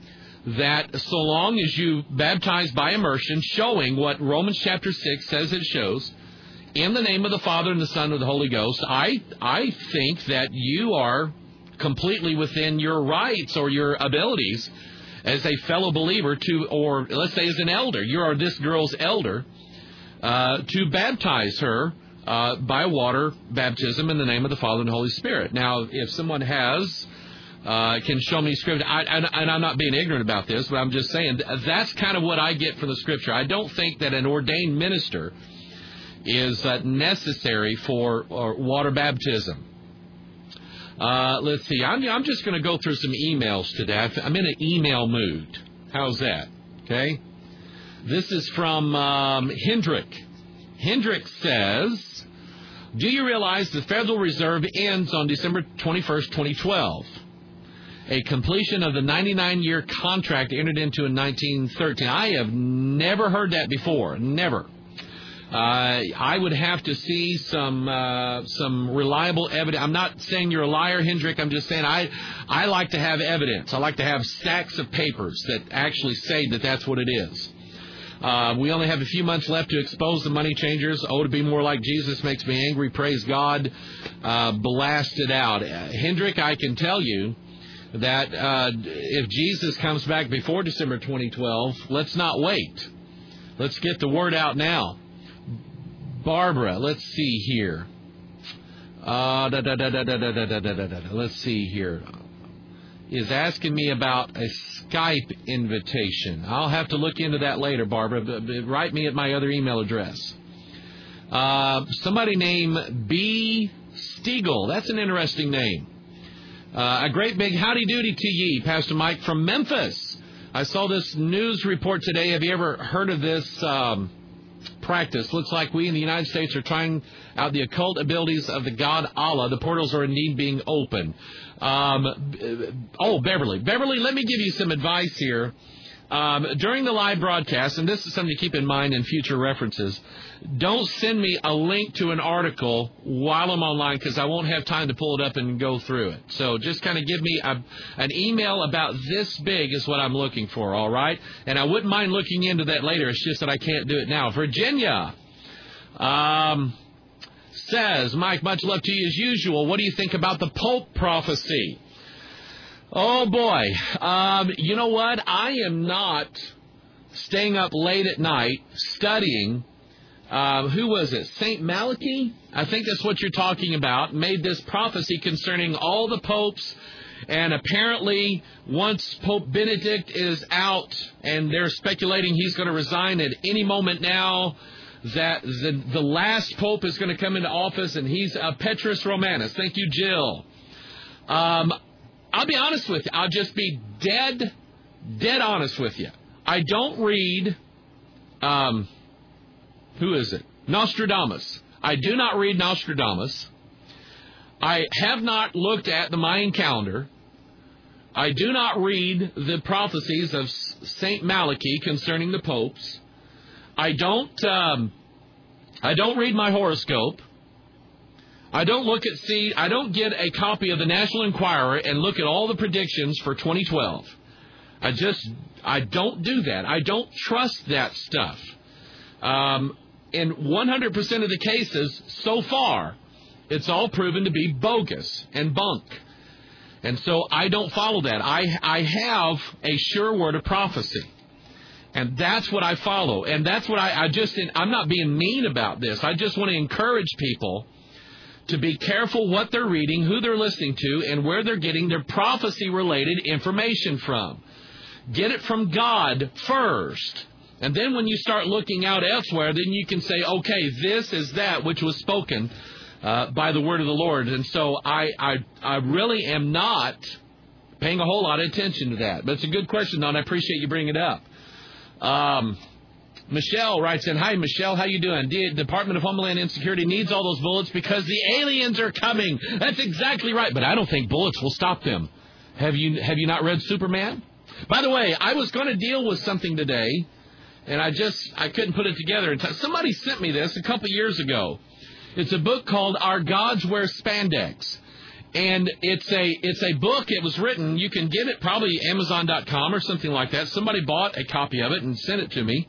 that so long as you baptize by immersion, showing what Romans chapter six says it shows, in the name of the Father and the Son and the Holy Ghost, I I think that you are completely within your rights or your abilities as a fellow believer to, or let's say as an elder, you are this girl's elder, uh, to baptize her uh, by water baptism in the name of the Father and the Holy Spirit. Now, if someone has, uh, can show me Scripture, I, and, and I'm not being ignorant about this, but I'm just saying that's kind of what I get from the Scripture. I don't think that an ordained minister is uh, necessary for uh, water baptism. Uh, let's see. I'm, I'm just going to go through some emails today. I'm in an email mood. How's that? Okay. This is from um, Hendrick. Hendrick says, do you realize the Federal Reserve ends on December twenty-first, twenty twelve? A completion of the ninety-nine year contract entered into in nineteen thirteen. I have never heard that before. Never. Uh, I would have to see some uh, some reliable evidence. I'm not saying you're a liar, Hendrick. I'm just saying I I like to have evidence. I like to have stacks of papers that actually say that that's what it is. Uh, we only have a few months left to expose the money changers. Oh, to be more like Jesus makes me angry. Praise God. Uh, blast it out. Uh, Hendrick, I can tell you that uh, if Jesus comes back before December twenty twelve, let's not wait. Let's get the word out now. Barbara, let's see here. Uh, da, da, da, da, da, da, da, da, da, da. Let's see here. Is asking me about a Skype invitation. I'll have to look into that later, Barbara. B- b- write me at my other email address. Uh, somebody named B. Stiegel. That's an interesting name. Uh, a great big howdy doody to ye, Pastor Mike from Memphis. I saw this news report today. Have you ever heard of this um, practice? Looks like we in the United States are trying out the occult abilities of the God Allah. The portals are indeed being opened. Um, oh, Beverly. Beverly, let me give you some advice here. Um, during the live broadcast, and this is something to keep in mind in future references, don't send me a link to an article while I'm online because I won't have time to pull it up and go through it. So just kind of give me a, an email about this big is what I'm looking for, all right? And I wouldn't mind looking into that later. It's just that I can't do it now. Virginia um, says, Mike, much love to you as usual. What do you think about the Pope prophecy? Oh, boy. Um, you know what? I am not staying up late at night studying. Uh, who was it? Saint Malachi? I think that's what you're talking about. Made this prophecy concerning all the popes. And apparently, once Pope Benedict is out, and they're speculating he's going to resign at any moment now, that the, the last pope is going to come into office, and he's a Petrus Romanus. Thank you, Jill. Um... I'll be honest with you. I'll just be dead, dead honest with you. I don't read, um, who is it? Nostradamus. I do not read Nostradamus. I have not looked at the Mayan calendar. I do not read the prophecies of Saint Malachi concerning the popes. I don't, um, I don't read my horoscope. I don't look at, see, I don't get a copy of the National Enquirer and look at all the predictions for twenty twelve. I just, I don't do that. I don't trust that stuff. Um, in one hundred percent of the cases, so far, it's all proven to be bogus and bunk. And so I don't follow that. I, I have a sure word of prophecy. And that's what I follow. And that's what I, I just, I'm not being mean about this. I just want to encourage people to be careful what they're reading, who they're listening to, and where they're getting their prophecy-related information from. Get it from God first. And then when you start looking out elsewhere, then you can say, okay, this is that which was spoken uh, by the word of the Lord. And so I, I, I really am not paying a whole lot of attention to that. But it's a good question, though, and I appreciate you bringing it up. Um... Michelle writes in, hi, Michelle, how you doing? The Department of Homeland Security needs all those bullets because the aliens are coming. That's exactly right. But I don't think bullets will stop them. Have you have you not read Superman? By the way, I was going to deal with something today, and I just, I couldn't put it together. Somebody sent me this a couple years ago. It's a book called Our Gods Wear Spandex. And it's a it's a book. It was written. You can get it probably Amazon dot com or something like that. Somebody bought a copy of it and sent it to me.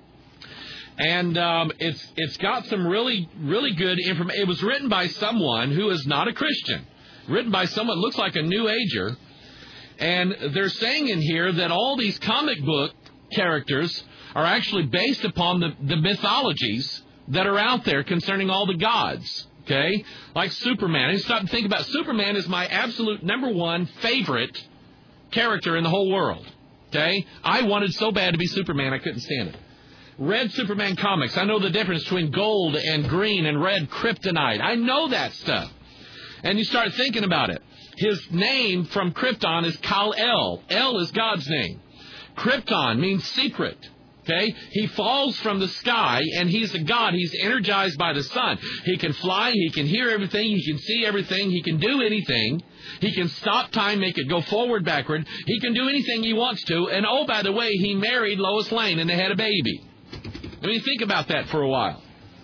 And um, it's it's got some really, really good information. It was written by someone who is not a Christian. Written by someone who looks like a New Ager. And they're saying in here that all these comic book characters are actually based upon the, the mythologies that are out there concerning all the gods. Okay? Like Superman. And stop and think about it. Superman is my absolute number one favorite character in the whole world. Okay? I wanted so bad to be Superman, I couldn't stand it. Read Superman comics. I know the difference between gold and green and red kryptonite. I know that stuff. And you start thinking about it. His name from Krypton is Kal-El. El is God's name. Krypton means secret. Okay? He falls from the sky, and he's a god. He's energized by the sun. He can fly. He can hear everything. He can see everything. He can do anything. He can stop time, make it go forward, backward. He can do anything he wants to. And, oh, by the way, he married Lois Lane, and they had a baby. I mean, think about that for a while.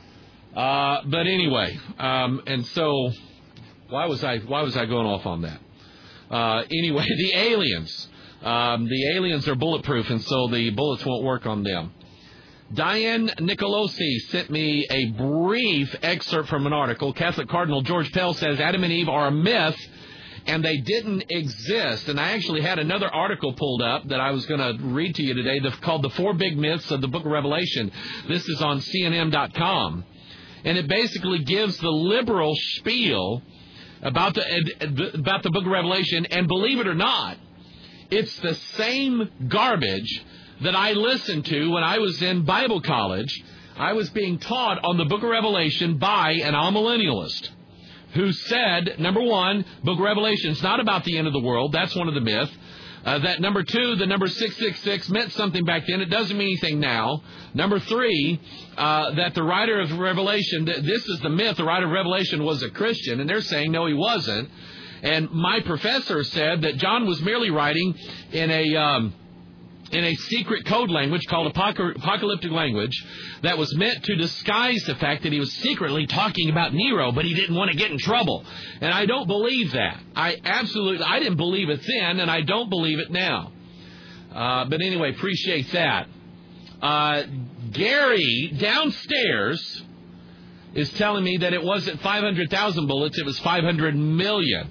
Uh, but anyway, um, and so why was I why was I going off on that? Uh, anyway, the aliens. Um, the aliens are bulletproof, and so the bullets won't work on them. Diane Nicolosi sent me a brief excerpt from an article. Catholic Cardinal George Pell says Adam and Eve are a myth, and they didn't exist. And I actually had another article pulled up that I was going to read to you today the, called The Four Big Myths of the Book of Revelation. This is on C N N dot com. And it basically gives the liberal spiel about the, about the Book of Revelation. And believe it or not, it's the same garbage that I listened to when I was in Bible college. I was being taught on the Book of Revelation by an amillennialist who said, number one, Book of Revelation is not about the end of the world. That's one of the myths. Uh, that number two, the number six six six meant something back then. It doesn't mean anything now. Number three, uh, that the writer of Revelation, th- this is the myth, the writer of Revelation was a Christian, and they're saying, no, he wasn't. And my professor said that John was merely writing in a... Um, in a secret code language called apocalyptic language that was meant to disguise the fact that he was secretly talking about Nero, but he didn't want to get in trouble. And I don't believe that. I absolutely, I didn't believe it then, and I don't believe it now. Uh, but anyway, appreciate that. Uh, Gary downstairs is telling me that it wasn't five hundred thousand bullets, it was five hundred million.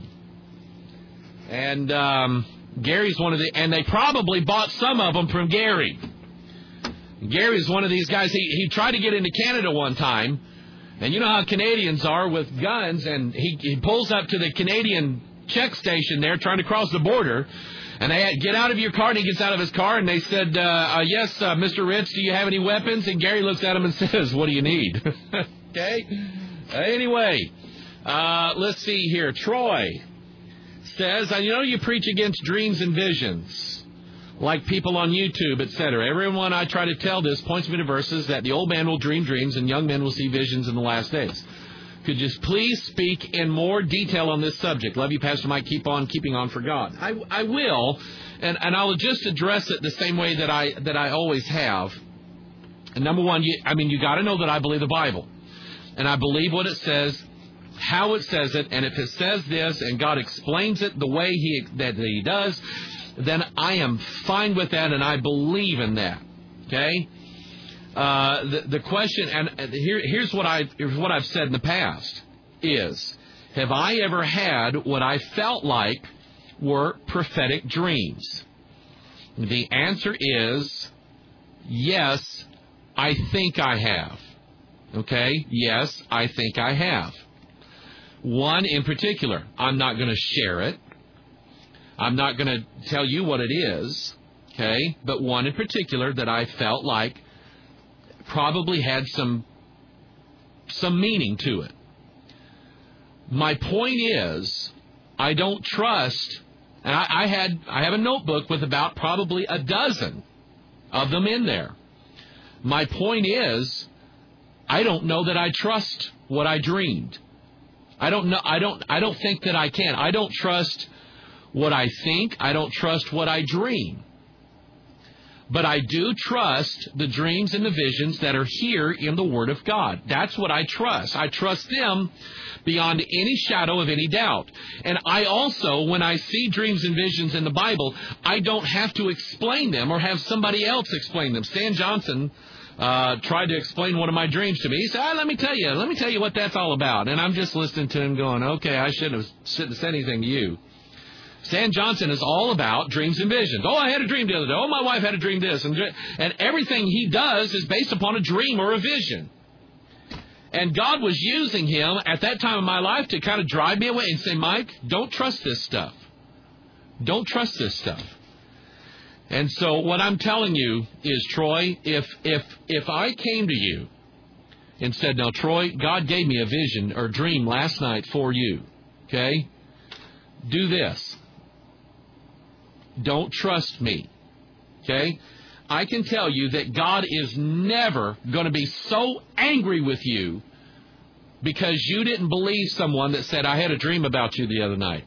And, um... Gary's one of the, and they probably bought some of them from Gary. Gary's one of these guys. He he tried to get into Canada one time, and you know how Canadians are with guns. And he, he pulls up to the Canadian check station there, trying to cross the border. And they had, get out of your car. And he gets out of his car, and they said, uh, uh, "Yes, uh, Mister Ritz, do you have any weapons?" And Gary looks at him and says, "What do you need?" Okay. Uh, anyway, uh, let's see here. Troy says, I know you preach against dreams and visions, like people on YouTube, et cetera. Everyone I try to tell this points me to verses that the old man will dream dreams and young men will see visions in the last days. Could you please speak in more detail on this subject? Love you, Pastor Mike. Keep on keeping on for God. I, I will, and, and I'll just address it the same way that I that I always have. And number one, you, I mean, you got to know that I believe the Bible, and I believe what it says, how it says it, and if it says this and God explains it the way he that he does, then I am fine with that, and I believe in that. Okay. Uh, the the question, and here here's what I here's what I've said in the past is, have I ever had what I felt like were prophetic dreams? The answer is yes. I think I have. Okay. Yes, I think I have. One in particular, I'm not going to share it. I'm not going to tell you what it is, okay? But one in particular that I felt like probably had some some meaning to it. My point is, I don't trust, and I, I had I have a notebook with about probably a dozen of them in there. My point is, I don't know that I trust what I dreamed. I don't know. I don't. I don't think that I can. I don't trust what I think. I don't trust what I dream. But I do trust the dreams and the visions that are here in the Word of God. That's what I trust. I trust them beyond any shadow of any doubt. And I also, when I see dreams and visions in the Bible, I don't have to explain them or have somebody else explain them. Stan Johnson Uh, tried to explain one of my dreams to me. He said, ah, let me tell you, let me tell you what that's all about. And I'm just listening to him going, okay, I shouldn't have, shouldn't have said anything to you. Stan Johnson is all about dreams and visions. Oh, I had a dream the other day. Oh, my wife had a dream this. And, and everything he does is based upon a dream or a vision. And God was using him at that time of my life to kind of drive me away and say, Mike, don't trust this stuff. Don't trust this stuff. And so what I'm telling you is, Troy, if if if I came to you and said, now, Troy, God gave me a vision or dream last night for you, okay? Do this. Don't trust me, okay? I can tell you that God is never going to be so angry with you because you didn't believe someone that said, I had a dream about you the other night.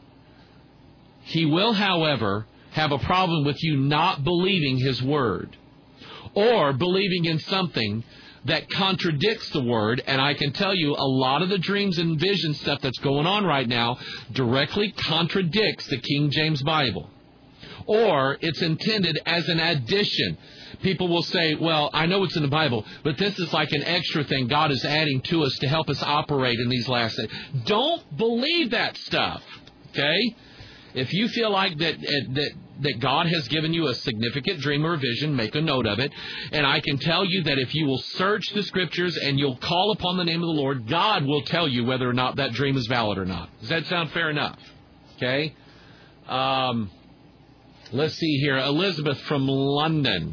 He will, however, have a problem with you not believing His Word, or believing in something that contradicts the Word. And I can tell you a lot of the dreams and vision stuff that's going on right now directly contradicts the King James Bible. Or it's intended as an addition. People will say, well, I know it's in the Bible, but this is like an extra thing God is adding to us to help us operate in these last days. Don't believe that stuff, okay? If you feel like that, that, that God has given you a significant dream or vision, make a note of it. And I can tell you that if you will search the Scriptures and you'll call upon the name of the Lord, God will tell you whether or not that dream is valid or not. Does that sound fair enough? Okay? Um... Let's see here. Elizabeth from London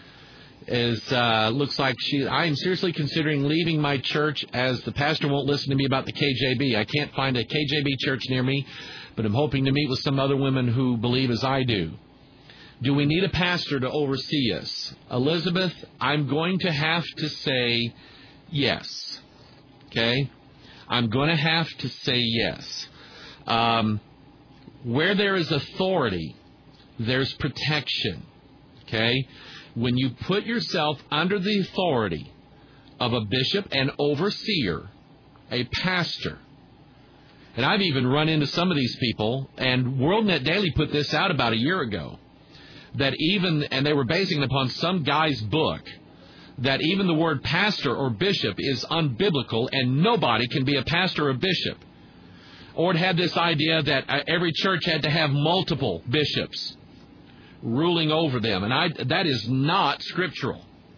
is uh, looks like she. I am seriously considering leaving my church as the pastor won't listen to me about the K J B. I can't find a K J B church near me, but I'm hoping to meet with some other women who believe as I do. Do we need a pastor to oversee us? Elizabeth, I'm going to have to say yes. Okay? I'm going to have to say yes. Um, where there is authority, there's protection, okay? When you put yourself under the authority of a bishop, an overseer, a pastor, and I've even run into some of these people, and WorldNet Daily put this out about a year ago, that even, and they were basing it upon some guy's book, that even the word pastor or bishop is unbiblical, and nobody can be a pastor or bishop. Or it had this idea that every church had to have multiple bishops ruling over them, and I, that is not scriptural.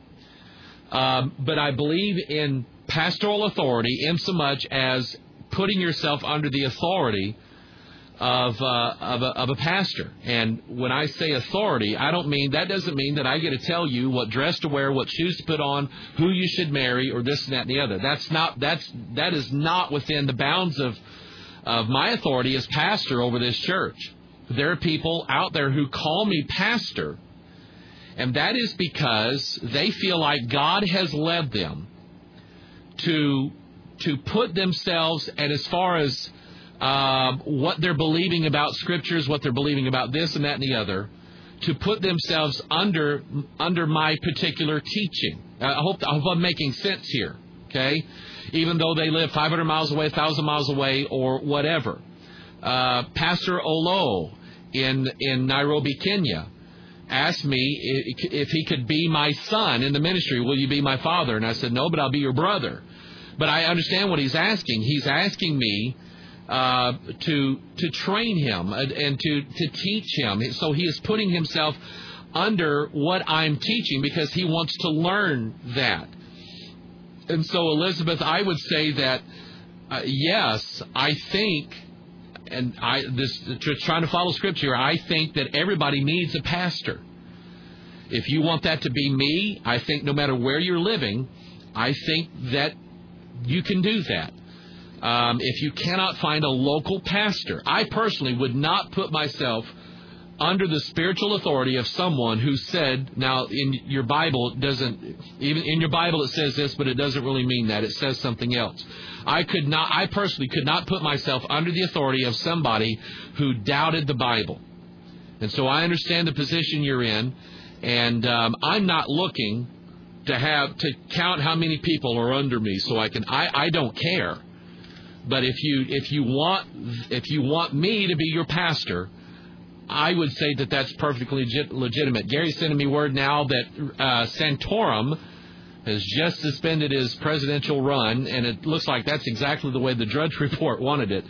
Um, but I believe in pastoral authority insomuch as putting yourself under the authority of uh, of, a, of a pastor. And when I say authority, I don't mean that doesn't mean that I get to tell you what dress to wear, what shoes to put on, who you should marry, or this and that and the other. That's not that's that is not within the bounds of of my authority as pastor over this church. There are people out there who call me pastor, and that is because they feel like God has led them to to put themselves, and as far as uh, what they're believing about scriptures, what they're believing about this and that and the other, to put themselves under under my particular teaching. I hope, I hope I'm making sense here, okay? Even though they live five hundred miles away, one thousand miles away, or whatever. Uh, Pastor Olo in in Nairobi, Kenya, asked me if he could be my son in the ministry. Will you be my father? And I said, no, but I'll be your brother. But I understand what he's asking. He's asking me uh, to to train him and to, to teach him. So he is putting himself under what I'm teaching because he wants to learn that. And so, Elizabeth, I would say that, uh, yes, I think, and I this trying to follow Scripture, I think that everybody needs a pastor. If you want that to be me, I think no matter where you're living, I think that you can do that. Um, if you cannot find a local pastor, I personally would not put myself under the spiritual authority of someone who said, now in your Bible it doesn't, even in your Bible it says this, but it doesn't really mean that. It says something else. I could not, I personally could not put myself under the authority of somebody who doubted the Bible. And so I understand the position you're in, and um, I'm not looking to have, to count how many people are under me so I can, I, I don't care. But if you, if you want, if you want me to be your pastor, I would say that that's perfectly legit, legitimate. Gary's sending me word now that uh, Santorum has just suspended his presidential run, and it looks like that's exactly the way the Drudge Report wanted it.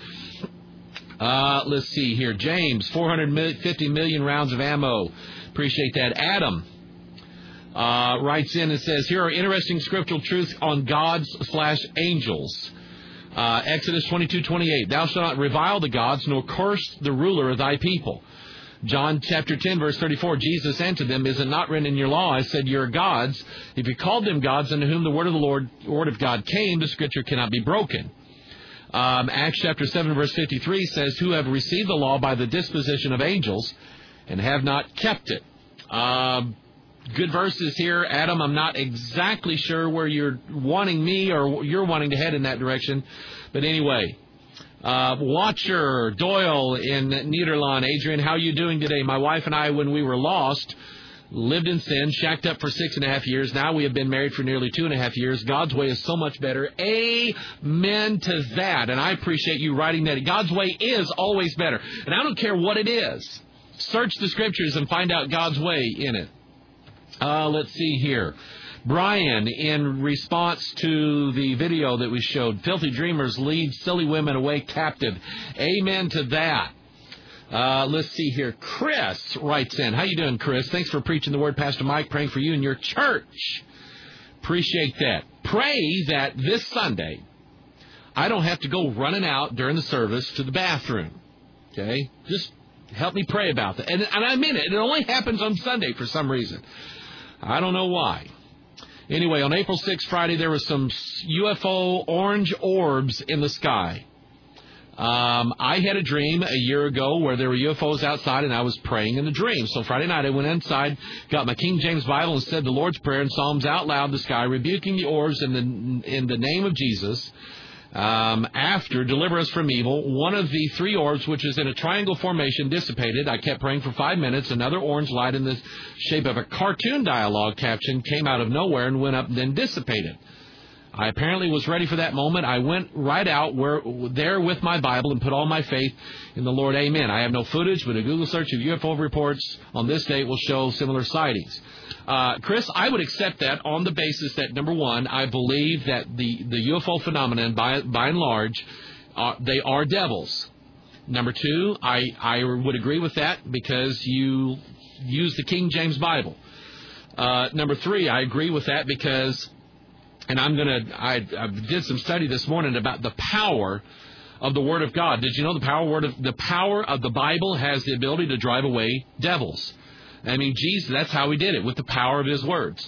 Uh, let's see here. James, four hundred fifty million rounds of ammo. Appreciate that. Adam uh, writes in and says, here are interesting scriptural truths on gods slash angels. Uh, Exodus twenty-two twenty-eight, thou shalt not revile the gods, nor curse the ruler of thy people. John chapter ten, verse thirty-four, Jesus answered them, is it not written in your law? I said, you're gods. If you called them gods, unto whom the word of the Lord, word of God came, the scripture cannot be broken. Um, Acts chapter seven, verse fifty-three says, who have received the law by the disposition of angels and have not kept it. Um, good verses here, Adam. I'm not exactly sure where you're wanting me or you're wanting to head in that direction. But anyway, uh, Watcher Doyle in Nederland. Adrian, how are you doing today? My wife and I, when we were lost, lived in sin, shacked up for six and a half years. Now we have been married for nearly two and a half years. God's way is so much better. Amen to that. And I appreciate you writing that. God's way is always better. And I don't care what it is. Search the Scriptures and find out God's way in it. Uh, let's see here. Brian, in response to the video that we showed, filthy dreamers lead silly women away captive. Amen to that. Uh, let's see here. Chris writes in. How you doing, Chris? Thanks for preaching the word, Pastor Mike. Praying for you and your church. Appreciate that. Pray that this Sunday I don't have to go running out during the service to the bathroom. Okay? Just help me pray about that. And, and I mean it. It only happens on Sunday for some reason. I don't know why. Anyway, on April sixth, Friday, there was some U F O orange orbs in the sky. Um, I had a dream a year ago where there were U F Os outside, and I was praying in the dream. So Friday night, I went inside, got my King James Bible, and said the Lord's Prayer and Psalms out loud in the sky, rebuking the orbs in the in the name of Jesus. Um, after, deliver us from evil. One of the three orbs, which is in a triangle formation, dissipated. I kept praying for five minutes. Another orange light in the shape of a cartoon dialogue caption came out of nowhere and went up and then dissipated. I apparently was ready for that moment. I went right out where, there with my Bible and put all my faith in the Lord. Amen. I have no footage, but a Google search of U F O reports on this date will show similar sightings. Uh, Chris, I would accept that on the basis that, number one, I believe that the, the U F O phenomenon, by, by and large, uh, they are devils. Number two, I, I would agree with that because you use the King James Bible. Uh, number three, I agree with that because... And I'm going to, I, I did some study this morning about the power of the Word of God. Did you know the power word of the power of the Bible has the ability to drive away devils? I mean, Jesus, that's how he did it, with the power of his words.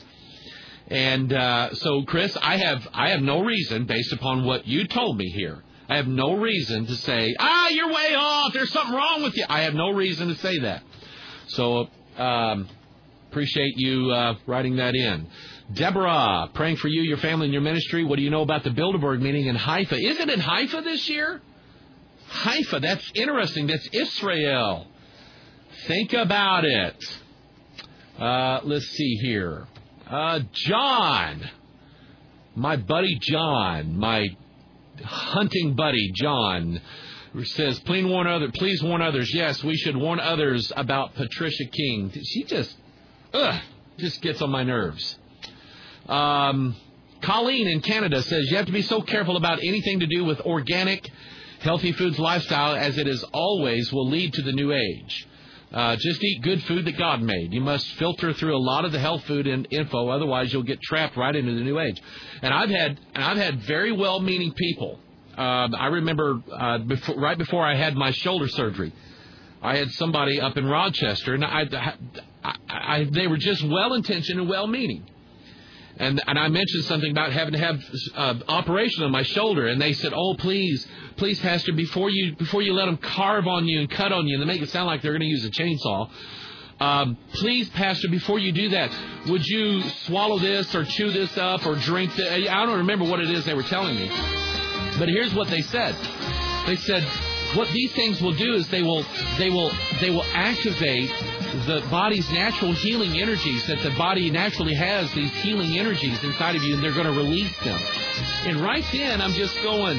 And uh, so, Chris, I have I have no reason, based upon what you told me here, I have no reason to say, ah, you're way off, there's something wrong with you. I have no reason to say that. So, um, appreciate you uh, writing that in. Deborah, praying for you, your family, and your ministry. What do you know about the Bilderberg meeting in Haifa? Is it in Haifa this year? Haifa, that's interesting. That's Israel. Think about it. Uh, let's see here. Uh, John, my buddy John, my hunting buddy John, says, please warn others. Please warn others. Yes, we should warn others about Patricia King. She just, ugh, just gets on my nerves. Um, Colleen in Canada says, you have to be so careful about anything to do with organic, healthy foods lifestyle, as it is always will lead to the new age. Uh, just eat good food that God made. You must filter through a lot of the health food and info, otherwise you'll get trapped right into the new age. And I've had, and I've had very well-meaning people. Uh, I remember uh, before, right before I had my shoulder surgery, I had somebody up in Rochester, and I, I, I, they were just well-intentioned and well-meaning. And and I mentioned something about having to have uh, operation on my shoulder, and they said, "Oh, please, please, Pastor, before you before you let them carve on you and cut on you, and they make it sound like they're going to use a chainsaw. Um, please, Pastor, before you do that, would you swallow this or chew this up or drink this?" I don't remember what it is they were telling me, but here's what they said. They said, "What these things will do is they will they will they will activate the body's natural healing energies, that the body naturally has these healing energies inside of you, and they're going to release them." And right then, I'm just going,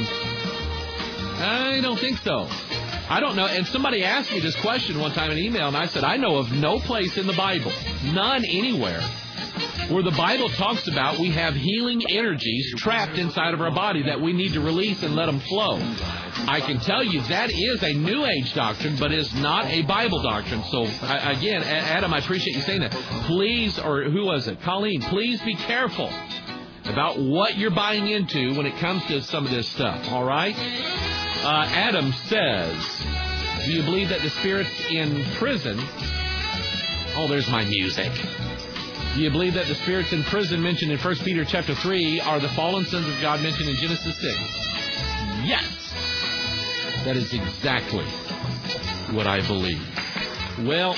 I don't think so. I don't know. And somebody asked me this question one time in email, and I said, I know of no place in the Bible, none anywhere, where the Bible talks about we have healing energies trapped inside of our body that we need to release and let them flow. I can tell you that is a New Age doctrine, but is not a Bible doctrine. So, I, again, Adam, I appreciate you saying that. Please, or who was it? Colleen, please be careful about what you're buying into when it comes to some of this stuff, all right? Uh, Adam says, do you believe that the spirits in prison... Oh, there's my music. Do you believe that the spirits in prison mentioned in First Peter chapter three are the fallen sons of God mentioned in Genesis six? Yes. That is exactly what I believe. Well,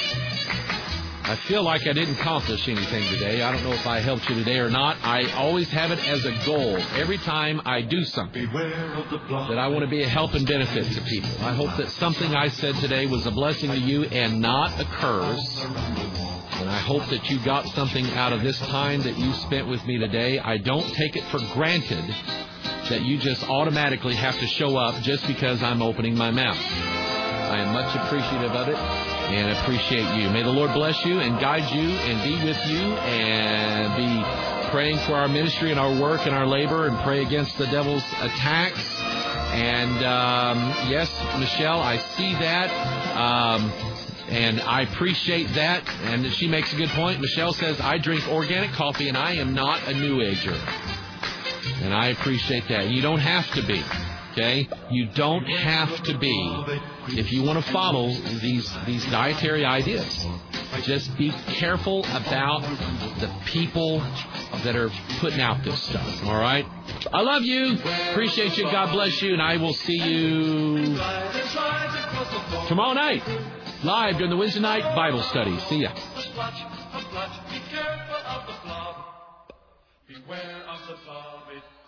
I feel like I didn't accomplish anything today. I don't know if I helped you today or not. I always have it as a goal every time I do something that I want to be a help and benefit to people. I hope that something I said today was a blessing to you and not a curse. And I hope that you got something out of this time that you spent with me today. I don't take it for granted that you just automatically have to show up just because I'm opening my mouth. I am much appreciative of it and appreciate you. May the Lord bless you and guide you and be with you and be praying for our ministry and our work and our labor and pray against the devil's attacks. And, um, yes, Michelle, I see that. Um, and I appreciate that. And she makes a good point. Michelle says, I drink organic coffee and I am not a New Ager. And I appreciate that. You don't have to be. Okay? You don't have to be if you want to follow these these dietary ideas. Just be careful about the people that are putting out this stuff. All right? I love you. Appreciate you. God bless you. And I will see you tomorrow night, live during the Wednesday night Bible study. See ya. Beware of the blob.